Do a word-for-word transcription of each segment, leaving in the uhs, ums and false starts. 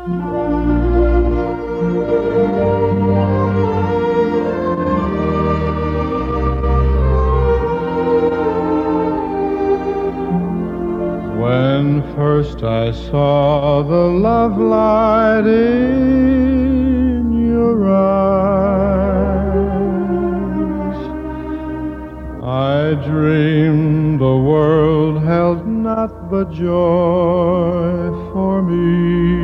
When first I saw the love light in your eyes, I dreamed the world held naught but joy for me.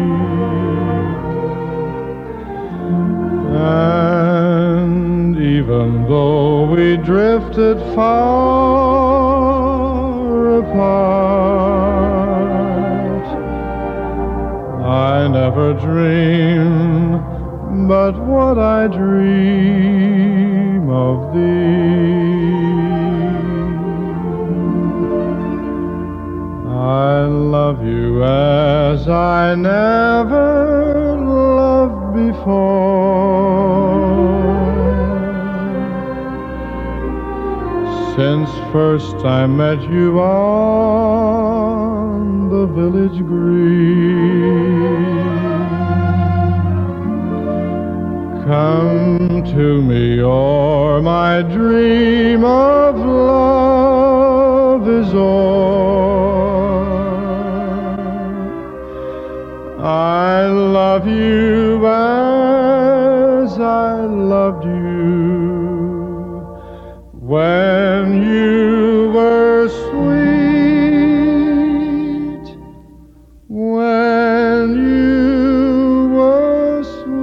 And even though we drifted far apart, I never dreamed but what I dream of thee. I love you as I never loved before, since first I met you on the village green. Come to me, or my dream of love is o'er. I love you as I loved you when you were sweet, when you were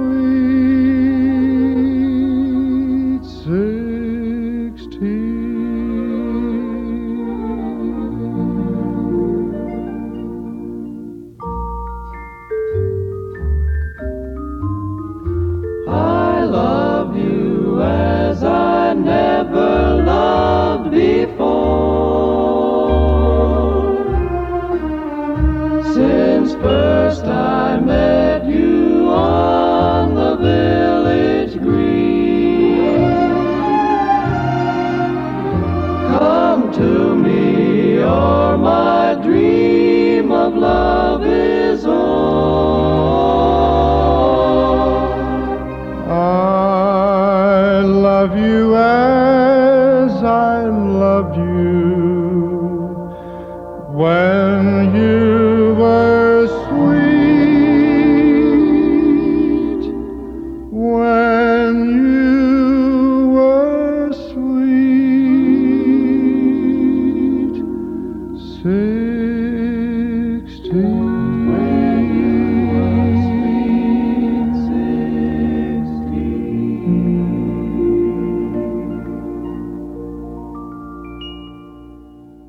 sweet sixteen. I love you as I never loved before, since first